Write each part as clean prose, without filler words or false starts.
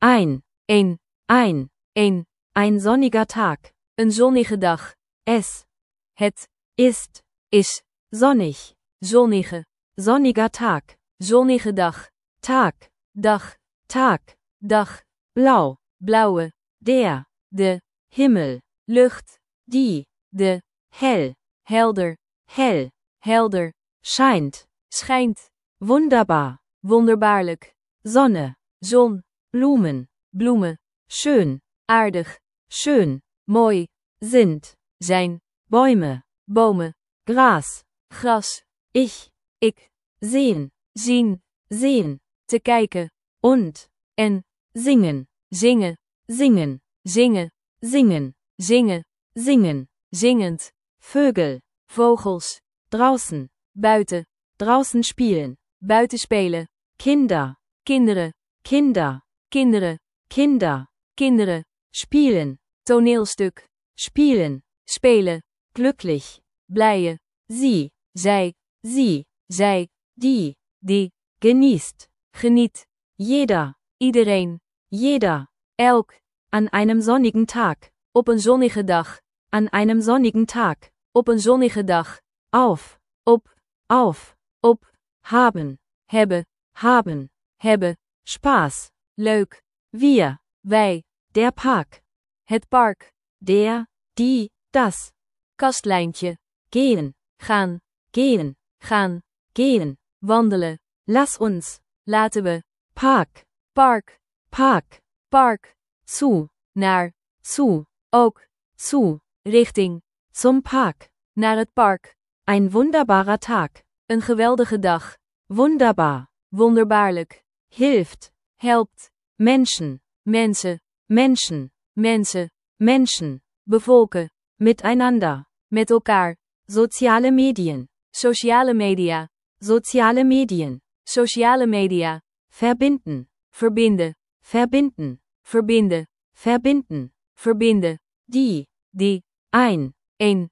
Ein. Een. Ein. Een. Ein sonniger Tag. Een zonnige dag. Es. Het. Ist. Is. Sonnig. Zonnige. Sonniger Tag. Zonnige dag. Tag. Dag. Tag. Dag. Blau. Blauwe. Der. De. Himmel. Lucht. Die. De. Hell. Helder. Hell. Helder. Scheint. Schijnt. Wunderbar. Wonderbaarlijk. Sonne. Zon. Blumen. Bloemen. Schön. Aardig. Schön. Mooi. Sind. Zijn. Bäume. Bomen. Gras. Gras. Ich. Ik. Sehen. Zien. Sehen. Te kijken. Und. En. Singen. Zingen. Singen. Zingen. Singen. Zingen. Singen. Zingend. Vögel. Vogels. Draußen. Buiten. Draußen spielen. Buiten spelen. Kinder. Kinderen. Kinder. Kinderen. Kinder. Kinderen. Spielen. Toneelstuk. Spielen. Spelen. Glücklich. Blije. Sie. Zij. Sie. Zij. Die. Die. Genießt. Geniet. Jeder. Iedereen. Jeder. Elk. An einem sonnigen Tag. Op een zonnige dag. An einem sonnigen Tag. Op een zonnige dag. Auf. Op. Auf. Op. Haben. Hebben. Haben. Hebben. Spaß. Leuk. Wir. Wij. Der Park. Het park. Der. Die. Das. Kastlijntje. Gehen. Gaan. Gehen. Gaan. Gehen. Wandelen. Lass uns. Laten we. Park. Park. Park. Park. Zu. Naar. Zu. Ook. Zu. Richting. Zum Park. Naar het park. Ein wunderbarer Tag. Een geweldige dag. Wunderbar. Wonderbaarlijk. Hilft. Helpt. Menschen. Mensen. Menschen. Mensen. Menschen. Bevolken. Miteinander. Met elkaar. Soziale Medien. Sociale media. Soziale Medien. Sociale media. Verbinden. Verbinden. Verbinden. Verbinden. Verbinden. Verbinden. Die. Die. Ein. Een.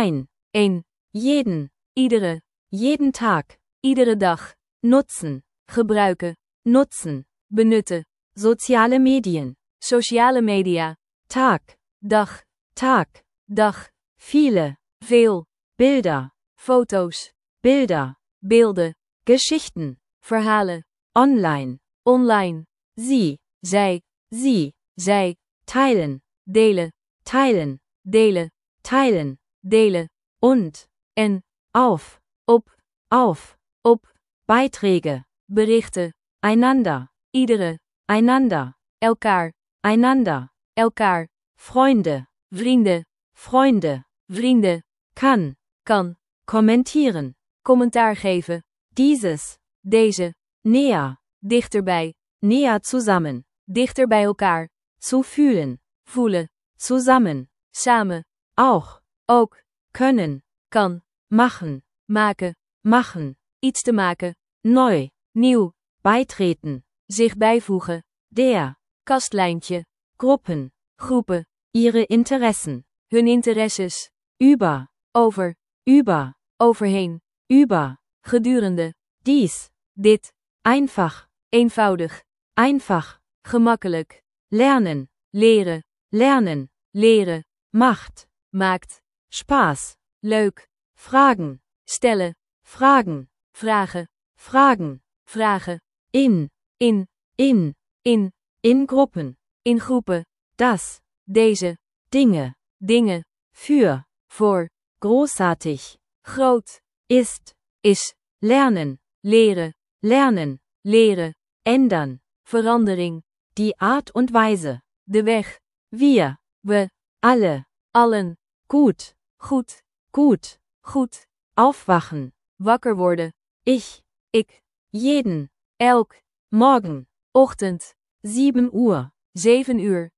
Ein. Jeden. Iedere. Jeden Tag. Iedere dag. Nutzen. Gebruiken. Nutzen. Benutten. Soziale Medien. Sociale media. Tag. Dag. Tag. Dag. Viele. Veel. Bilder. Foto's. Bilder. Beelden. Geschichten. Verhalen. Online. Online. Sie. Zij. Sie. Zij. Teilen. Delen. Teilen. Delen. Teilen. Delen. Und. En. Auf. Op. Auf. Op. Beiträge. Berichten. Einander. Iedere. Einander. Elkaar. Einander. Elkaar. Freunde. Vrienden. Freunde. Vrienden. Kann. Kan. Kommentieren. Commentaar geven. Dieses. Deze. Näher. Dichterbij. Näher zusammen. Dichter bij elkaar. Zu fühlen. Voelen. Zusammen. Samen. Auch. Ook. Können. Kan. Machen. Maken. Machen. Iets te maken. Neu. Nieuw. Beitreten. Zich bijvoegen. Der. Kastlijntje. Gruppen. Groepen. Ihre Interessen. Hun interesses. Über. Over. Über. Overheen. Über. Gedurende. Dies. Dit. Einfach. Eenvoudig. Einfach. Gemakkelijk. Lernen. Leren. Lernen. Leren. Macht. Maakt. Spaß. Leuk. Fragen. Stellen. Fragen. Vragen. Fragen. Vragen. In. In. In. In. In Gruppen. In groepen. Das. Deze. Dinge. Dingen. Für. Voor. Großartig. Groot. Ist. Is. Lernen. Leren. Lernen. Leren. Ändern. Verandering. Die Art und Weise. De weg. Wir. We. Alle. Allen. Gut. Goed. Gut. Goed. Aufwachen. Wakker worden. Ich. Ik. Jeden. Elk. Morgen. Ochtend. 7 Uhr. 7 uur.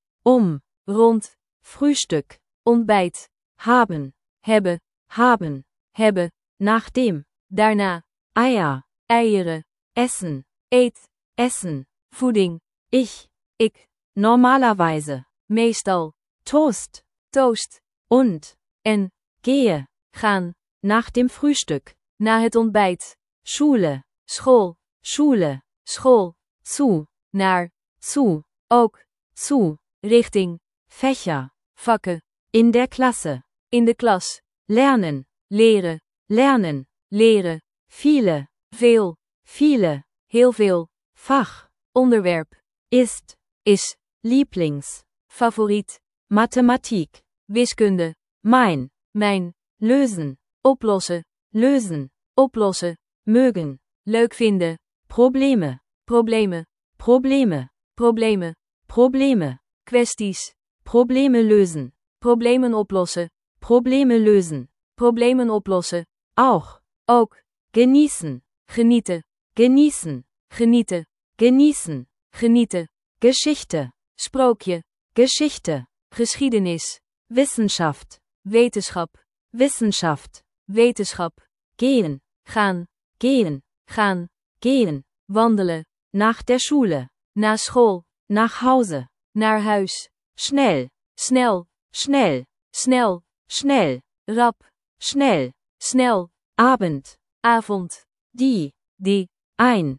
Rond. Frühstück. Ontbijt. Haben. Hebben. Haben. Hebben. Nachdem. Daarna. Eier. Eieren. Essen. Eet. Essen. Voeding. Ich. Ik. Normalerweise. Meestal. Toast. Toast. Und. En. Gehe. Gaan. Nach dem Frühstück. Na het ontbijt. Schule. School. Schule. School. Zu. Naar. Zu. Ook. zu, Richting. Fächer, Vakken. in der Klasse, In de klas. lernen, Leren. lernen, Leren. viele, Veel. viele, Heel veel. Fach, Onderwerp. ist, Is. Lieblings, Favoriet. Mathematik, Wiskunde. mein, Mijn. lösen, Oplossen. lösen, Oplossen. mögen, Leuk vinden. Probleme, Problemen. Probleme, Problemen. Probleme, Kwesties. Probleme lösen, Problemen oplossen. Probleme lösen, Problemen oplossen. auch, Ook. genießen, Genieten. genießen, Genieten. genießen, Genieten. Geschichte, Sprookje. Geschichte, Geschiedenis. Wissenschaft, Wetenschap. Wissenschaft, Wetenschap. gehen, Gaan. gehen, Gaan. gehen, Wandelen. nach der Schule, Na school. nach Hause, Naar huis. schnell, Snel. schnell, Snel. schnell, Rap. schnell, Snel. Abend, Avond. die, Een.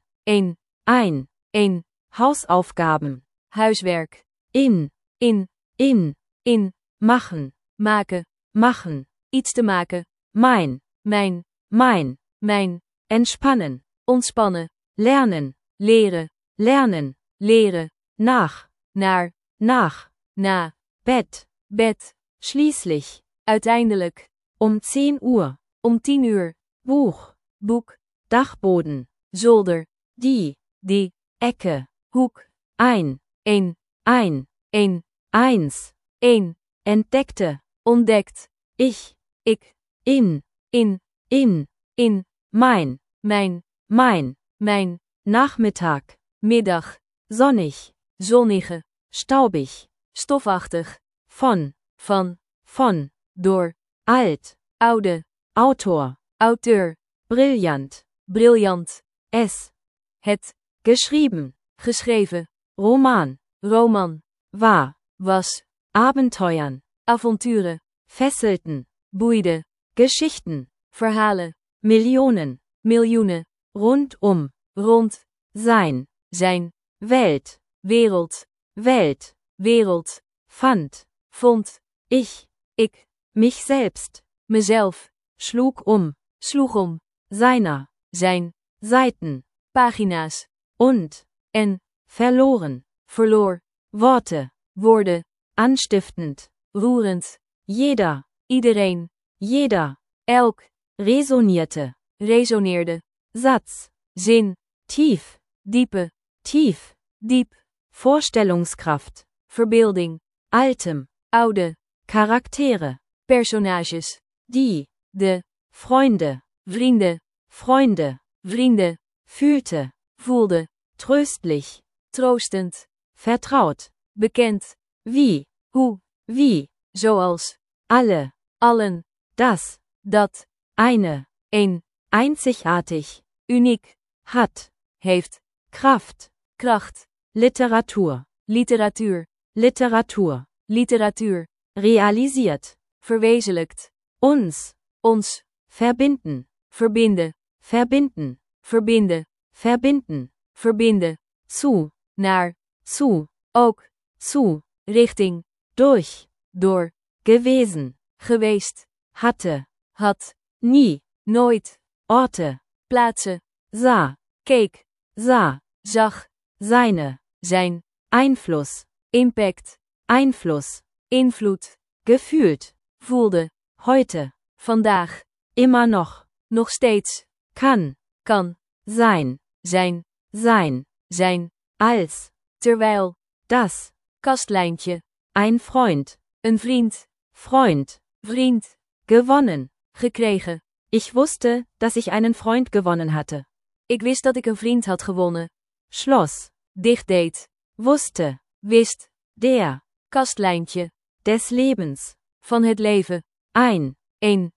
ein, Hausaufgaben, Huiswerk. in, In. machen, Maken. machen, Iets te maken. mein, Mijn. entspannen, Ontspannen. lernen, Leren. lernen, Leren. nach, Naar. nach, Na. Bett, Bed. schließlich, Uiteindelijk. 10 Uhr, Om 10 uur. Buch, Boek. Dachboden, Zolder. die, Ecke, Hoek. ein, Een. eins, entdeckte, Ontdekt. ich, Ik. in, In. mein, Mijn. Nachmittag, Middag. sonnig, Zonnige. staubig, Stofachtig. von, Van. Door. alt, Oude. Autor, Auteur. brillant, Briljant. es, Het. geschrieben, Geschreven. Roman, Roman. war, Was. Abenteuern, Avonturen. fesselten, Boeide. Geschichten, Verhalen. Millionen, Miljoenen. rundum, Rond. sein, Zijn. Welt, Wereld. Wereld. fand, Vond. ich, mich selbst, Mezelf. schlug Sloeg om. seiner, Zijn. Seiten, Pagina's. und, En. verloren, Verloor. Worte, Woorden. anstiftend, Roerend. jeder, Iedereen. Elk. resonierte, Resoneerde. Satz, Zin. tief, Diepe. Diep. Vorstellungskraft, Verbeelding. altem, Oude. Charaktere, Personages. die, De. Freunde, Vrienden. Vrienden. fühlte, Voelde. tröstlich, Troostend. vertraut, Bekend. wie, Hoe. Zoals. alle, Allen. das, Dat. eine, Een. einzigartig, Uniek. hat, Heeft. Kraft, Kracht. Literatur, Literatuur. Literatuur. realisiert, Verwezenlijkt. uns, Ons. verbinden, Verbinden. verbinden, Verbinden. verbinden, Verbinden. zu, Naar. zu, Ook. zu, Richting. durch, Door. gewesen, Geweest. hatte, Had. nie, Nooit. Orte, Plaatsen. sah, Keek. sah, Zag. seine, Zijn. Einfluss, Impact. Einfluss, Invloed. gefühlt, Voelde. heute, Vandaag. immer noch, Nog steeds. kann, Kan. sein, Zijn. als, Terwijl. das, Kastlijntje. ein Freund, Een vriend. Vriend. gewonnen. Gekregen. Ich wusste, dass ich einen Freund gewonnen hatte. Ik wist dat ik een vriend had gewonnen. Schloss, Dicht deed. wusste, Wist. der, Kastlijntje. des Lebens, Van het leven. ein, Een.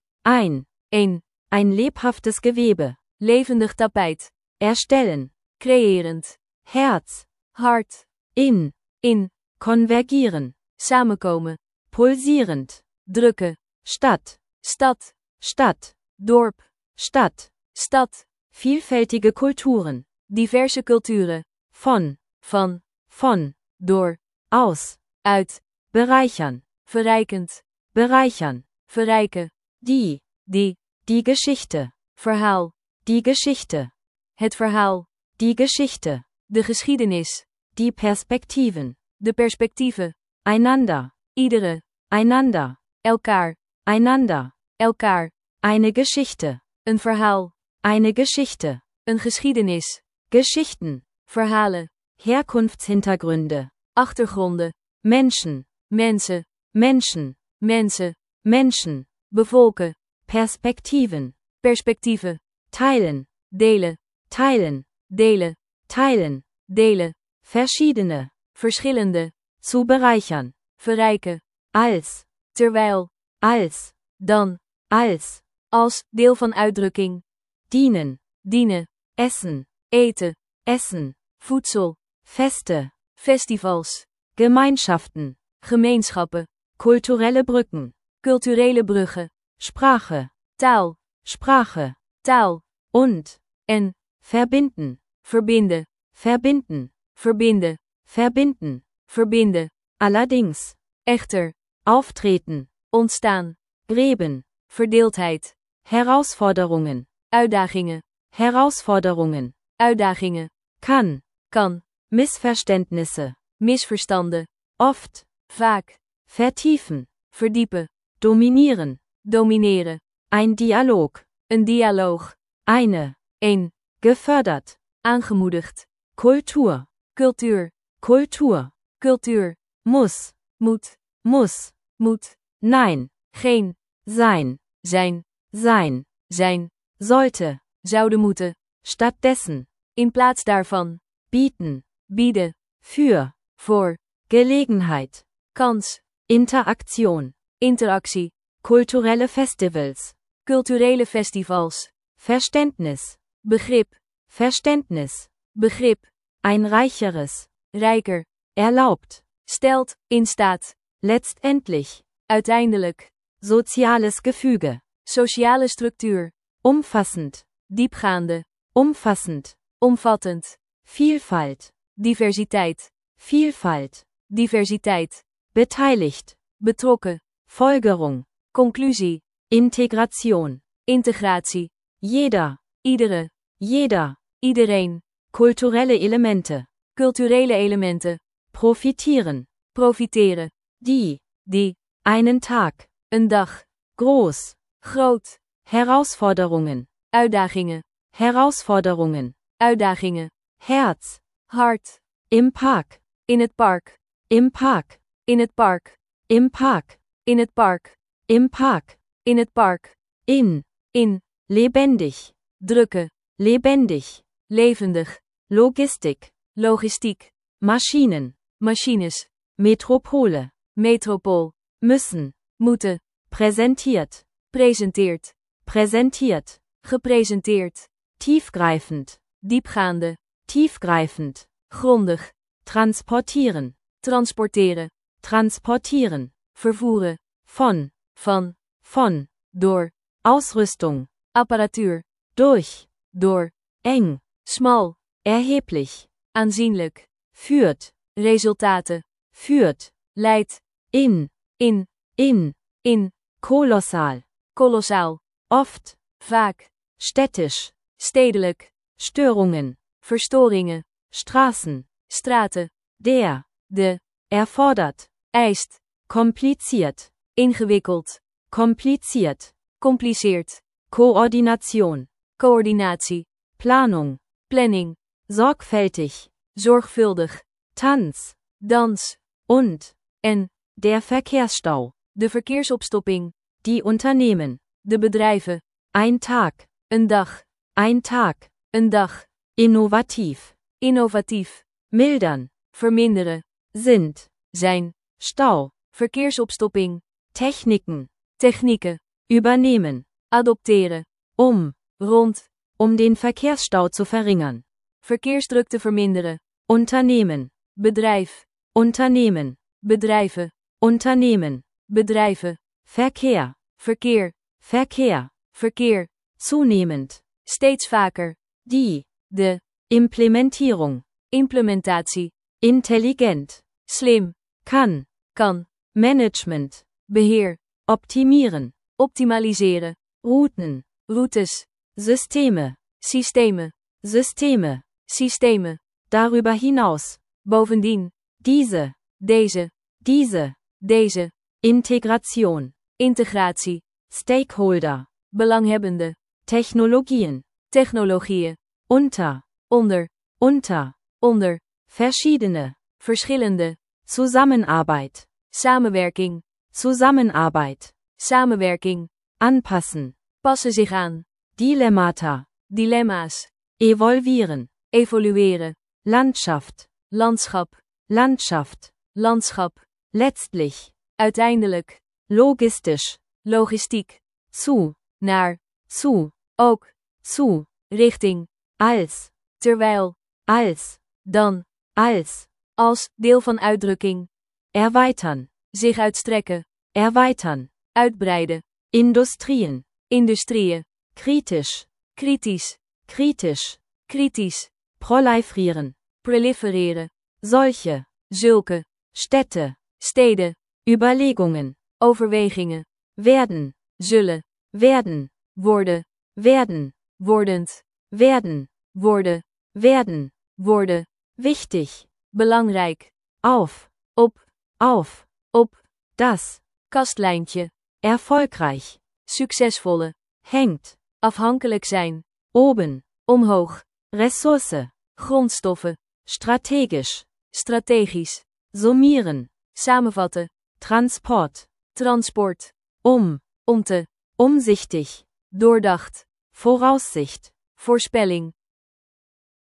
ein lebhaftes Gewebe, Levendig tapijt. erstellen, Creërend. Herz, Hart. in, konvergieren, Samenkomen. pulsierend, Drukken. Stadt, Stad. Dorp. Stadt, vielfältige Kulturen, Diverse culturen. von, Van. door, aus, uit, bereichern, verrijkend, bereichern, verrijken, die Geschichte, verhaal, die Geschichte, het verhaal, die Geschichte, de geschiedenis, die Perspektiven, de perspectieven, einander, iedere, einander, elkaar, einander, elkaar, eine Geschichte, een verhaal, eine Geschichte, een geschiedenis, Geschichten, verhalen, Herkunftshintergründe, achtergronden, Menschen, mensen, Menschen, mensen, Menschen, bevolken, Perspektiven, perspectieven, teilen, delen, teilen, delen, teilen, delen, verschiedene, verschillende, zu bereichern, verrijken, als, terwijl, als, dan, als, deel van uitdrukking, dienen, dienen, essen, eten, essen, voedsel, Feste, festivals, Gemeinschaften, gemeenschappen, kulturelle Brücken, culturele bruggen, Sprache, taal, Sprache, taal, und, en, verbinden, verbinden, verbinden, verbinden, verbinden, verbinden, allerdings, echter, auftreten, ontstaan, Gräben, verdeeldheid, Herausforderungen, uitdagingen, Herausforderungen, uitdagingen, kann, kan, Missverständnisse, misverstanden, oft, vaak, vertiefen, verdiepen, dominieren, domineren, ein Dialog, een dialoog, eine, een, gefördert, aangemoedigd, Kultur, cultuur, Kultur, cultuur, muss, moet, moet, nein, geen, sein, zijn, sein, sollte, zouden moeten, stattdessen, in plaats daarvan, bieten, bieden, für, voor, Gelegenheit, kans, Interaktion, interactie, kulturelle Festivals, culturele festivals, Verständnis, begrip, ein reicheres, rijker, erlaubt, stelt, in staat, letztendlich, uiteindelijk, soziales Gefüge, sociale structuur, umfassend, diepgaande, umfassend, omvattend, Vielfalt, diversiteit, beteiligd, betrokken, Folgerung, conclusie, Integration, integratie, jeder, iedere, iedereen, kulturelle Elemente, culturele elementen, profiteren, die, einen Tag, een dag, groß, Herausforderungen, uitdagingen, Herz, hart, im Park, in het park, im Park, in het park, im Park, in het park, im Park, in het park, in, lebendig, drukke, lebendig, levendig, Logistik, logistiek, Maschinen, machines, Metropole, metropool, müssen, moeten, präsentiert, presenteert, gepresenteerd, tiefgreifend, diepgaande, grondig, transportieren, transporteren, vervoeren, von, door, Ausrüstung, apparatuur, door, eng, smal, erheblich, aanzienlijk, führt, resultaten, leidt, in, kolossal, kolossaal, oft, vaak, städtisch, stedelijk, Störungen, verstoringen, Straßen, straten, de, erfordert, eist, kompliziert, ingewikkeld, compliceert, Koordination, coördinatie, planning, sorgfältig, zorgvuldig, Tanz, dans, und, en, der Verkehrsstau, de verkeersopstopping, die Unternehmen, de bedrijven, ein Tag, een dag, een dag, innovatief, mildern, verminderen, zijn, Stau, verkeersopstopping, technieken, übernehmen, adopteren, rond, den Verkehrsstau zu verringern, verkeersdrukte verminderen, Unternehmen, bedrijven, verkeer, zunehmend, steeds vaker, die, de, Implementierung, implementatie, intelligent, Slim. kann, Kan. Management, Beheer. optimieren, Optimaliseren. Routen, Routes. Systeme, Systemen. Systeme, Systemen. darüber hinaus, Bovendien. diese, Deze. Deze. Integration, Integratie. Stakeholder, Belanghebbende. Technologien, Technologieën. unter, Onder. verschiedene, Verschillende. Zusammenarbeit, Samenwerking. Samenwerking. anpassen, Passen zich aan. Dilemmata, Dilemma's. evolvieren, Evolueren. Landschaft, Landschap. letztlich, Uiteindelijk. logistisch, Logistiek. zu, Naar. ook, Ook. Richting. als, Terwijl. dan, als. Als. Deel van uitdrukking. erweitern, Zich uitstrekken. uitbreiden, Industrien, kritisch, prolifereren, solche, zulke, Städte, steden, Überlegungen, overwegingen, werden, zullen, worden, wordend, worden, wichtig, belangrijk, auf, op, das, kastlijntje, erfolgreich, succesvolle, hängt, afhankelijk zijn, oben, omhoog, Ressource, grondstoffen, strategisch, summieren, samenvatten, transport, om te, umsichtig, doordacht, Voraussicht, voorspelling,